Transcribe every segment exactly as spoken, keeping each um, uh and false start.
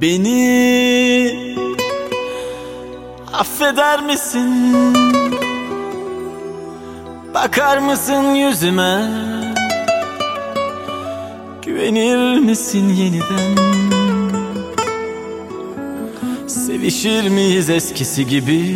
Beni affeder misin? Bakar mısın yüzüme? Güvenir misin yeniden? Sevişir miyiz eskisi gibi?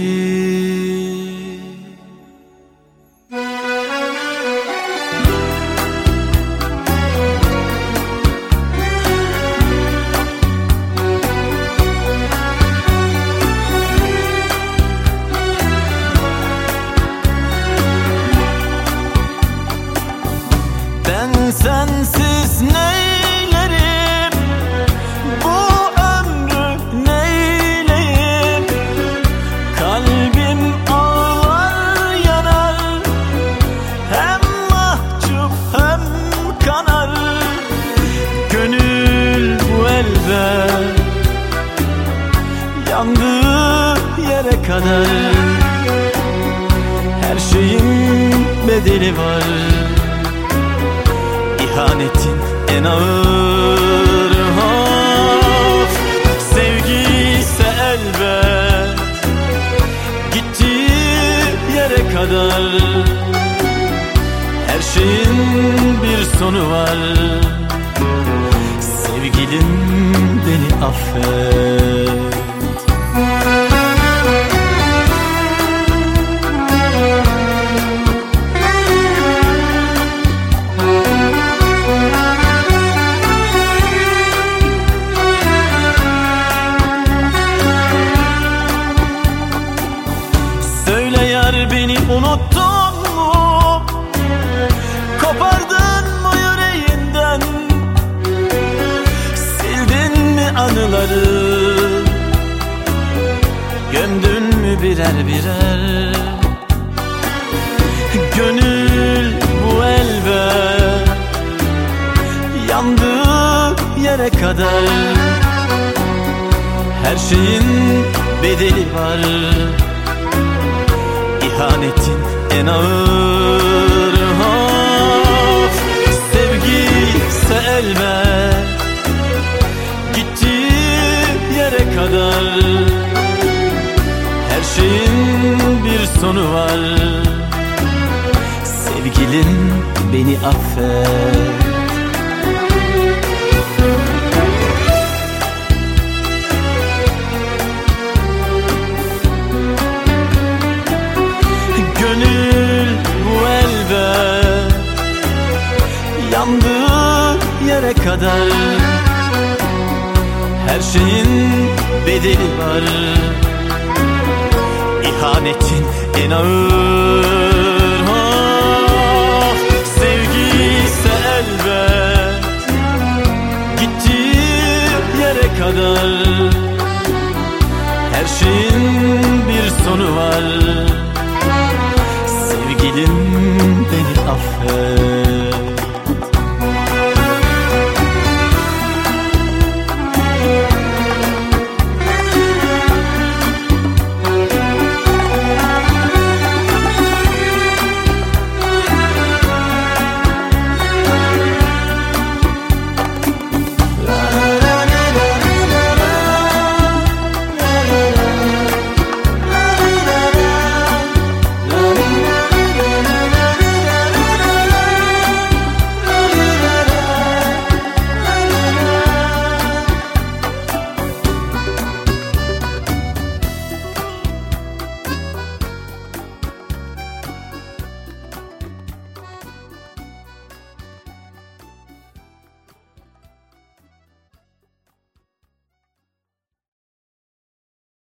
Sensiz neylerim, bu ömrü neyleyim? Kalbim ağlar yanar, hem mahcup hem kanar. Gönül bu elbet yandığı yere kadar. Her şeyin bedeli var, İhanetin en ağır. Of, sevgi ise elbet gittiği yere kadar. Her şeyin bir sonu var. Sevgilim, beni affet. Beni unuttun mu? Kopardın mı yüreğinden? Sildin mi anıları? Gömdün mü birer birer? Gönül bu elbet yandığı yere kadar. Her şeyin bedeli var, İhanetin en ağır. Of, sevgi ise elbet gittiği yere kadar. Her şeyin bir sonu var. Sevgilim, beni affet. Gönül bu elbet yandığı yere kadar. Her şeyin bedeli var, İhanetin en ağır. Oh, sevgi ise elbet gittiği yere kadar. Her şeyin bir sonu var. Sevgilim, beni affet.